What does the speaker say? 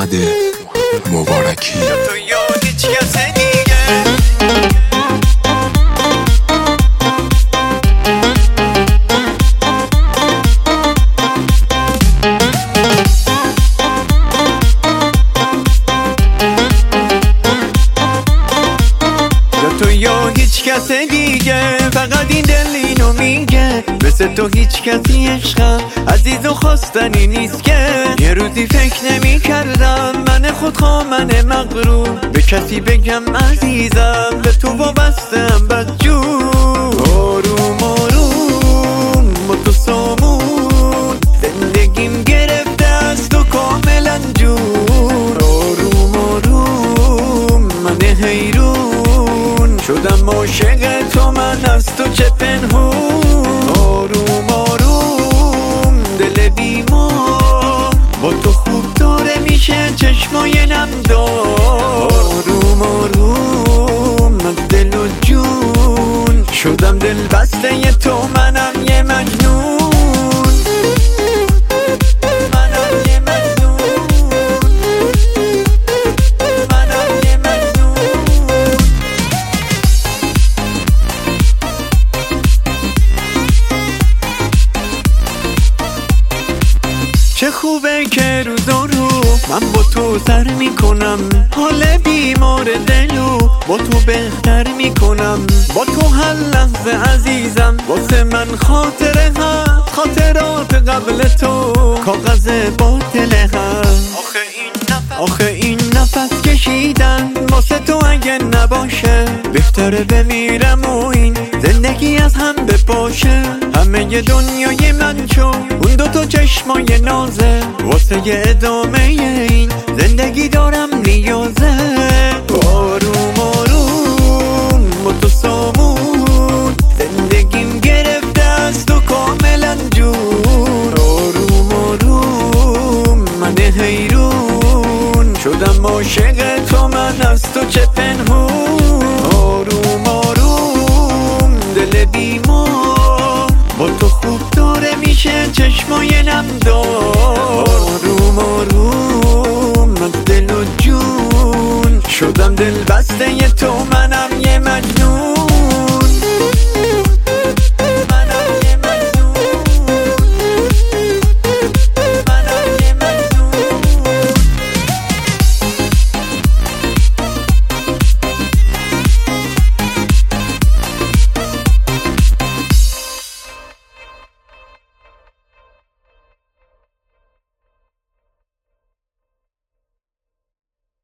محمد مبارکی. تو یا هیچ کس دیگه تو یا هیچ کس دیگه، فقط این دل اینو میگه مثل تو هیچ کسی عشقم عزیز و خواستنی نیست که یه روزی فکر نمی کردم من خودخواه من مغرور به کسی بگم عزیزم به تو وابستم بدجور. آروم آروم با تو سامون زندگیم گرفته از تو کاملا جور. آروم آروم من حیرون شدم عاشق تو من از تو چه پنهون. آروم آروم دل بیمار با تو خوب داره میشه چشمای نمدار. آروم آروم من دل و جون شدم دل بسته ی تو منم یه مجنون. چه خوبه که روزا رو من با تو سر میکنم، حال بیمار دلو با تو بهتر میکنم. با تو هر لحظه عزیزم واسه من خاطره هم، خاطرات قبل تو کاغذ باطل هم. آخه این نفس کشیدن واسه تو اگه نباشه بهتره بمیرم و این زندگی از هم بپاشه. همه ی دنیای من چون اون دوتا چشمای نازه واسه ی ادامه این زندگی دارم نیازه. آروم آروم با تو سامون زندگیم گرفته از تو کاملا جور. آروم آروم من حیرون شدم عاشق تو من از تو چه پنهون. آروم آروم دل بیمار با تو خوب داره میشه چشمای نمدار. آروم آروم من دل و جون شدم دل بسته ی تو منم یه مجنون.